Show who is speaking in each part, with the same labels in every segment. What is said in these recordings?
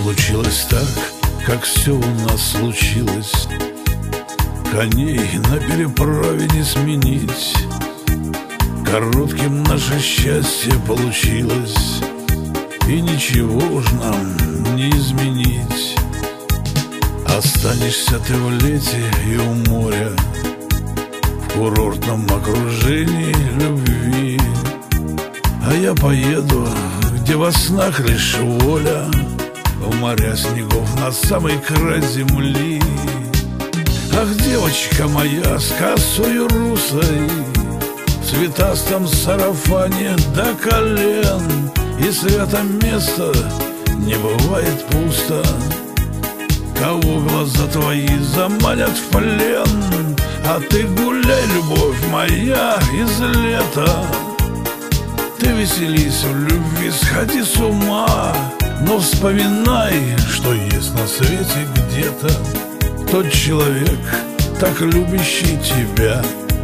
Speaker 1: случилось так, как все у нас случилось. Коней на переправе не сменить, коротким наше счастье получилось, и ничего уж нам не изменить. Останешься ты в лете и у моря, в курортном окружении любви, а я поеду, где во снах лишь воля, в моря снегов на самый край земли. Ах, девочка моя с косою русой, в цветастом сарафане до колен, и свято место не бывает пусто. Кого глаза твои заманят в плен, а ты гуляй, любовь моя, из лета. Ты веселись в любви, сходи с ума, но вспоминай, что есть на свете где-то тот человек, так любящий тебя.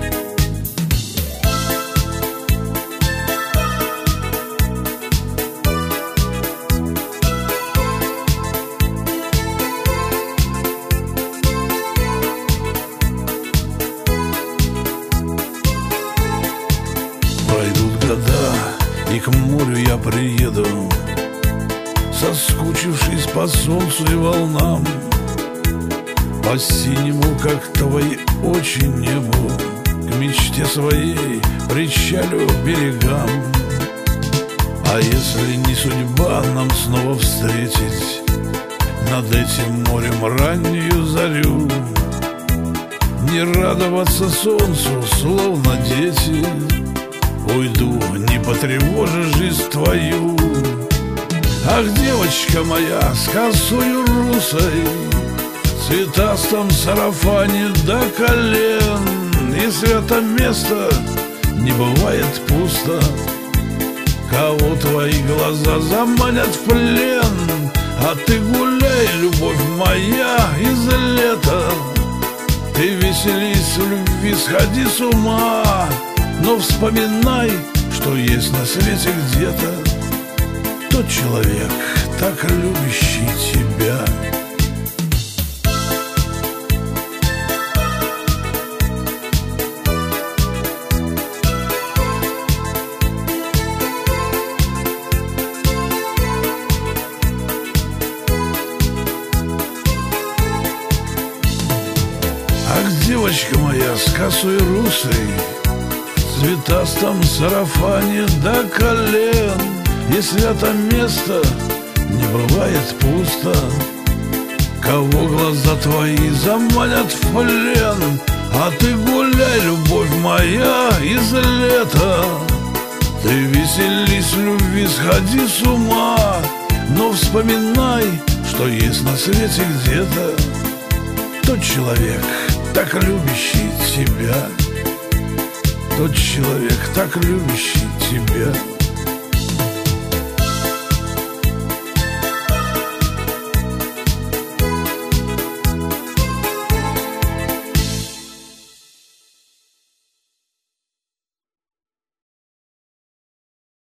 Speaker 1: Пройдут года, и к морю я приеду, соскучившись по солнцу и волнам, по синему, как твои очи, небу, к мечте своей причалю берегам. А если не судьба нам снова встретить над этим морем раннюю зарю, не радоваться солнцу, словно дети, уйду, не потревожа жизнь твою. Ах, девочка моя с косою русой, в цветастом сарафане до колен, и свято место не бывает пусто. Кого твои глаза заманят в плен, а ты гуляй, любовь моя, из лета. Ты веселись в любви, сходи с ума, но вспоминай, что есть на свете где-то тот человек, так любящий тебя. Ах, девочка моя с косой русой, в цветастом сарафане до колен, и свято место не бывает пусто. Кого глаза твои заманят в плен, а ты гуляй, любовь моя, из лета. Ты веселись в любви, сходи с ума, но вспоминай, что есть на свете где-то тот человек, так любящий тебя. Тот человек, так любящий тебя.